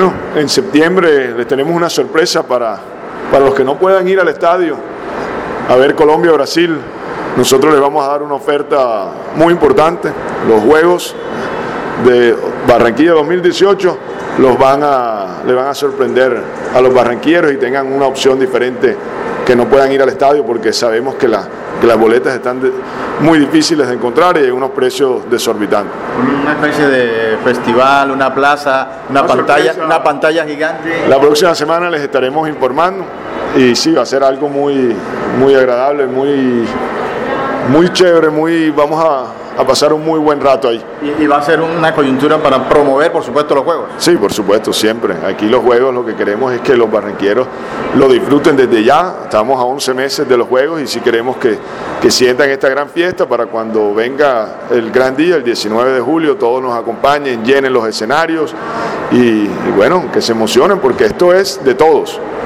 Bueno, en septiembre les tenemos una sorpresa para los que no puedan ir al estadio a ver Colombia-Brasil. Nosotros les vamos a dar una oferta muy importante. Los Juegos de Barranquilla 2018 le van a sorprender a los barranquilleros y tengan una opción diferente, que no puedan ir al estadio, porque sabemos que las boletas están muy difíciles de encontrar y hay unos precios desorbitantes. Una especie de festival, una plaza, una pantalla gigante. La próxima semana les estaremos informando y sí, va a ser algo muy, muy agradable, muy chévere, vamos a pasar un muy buen rato ahí. Y va a ser una coyuntura para promover, por supuesto, los Juegos. Sí, por supuesto, siempre. Aquí los Juegos, lo que queremos es que los barranquilleros lo disfruten desde ya. Estamos a 11 meses de los Juegos y sí queremos que sientan esta gran fiesta para cuando venga el gran día, el 19 de julio, todos nos acompañen, llenen los escenarios y bueno, que se emocionen, porque esto es de todos.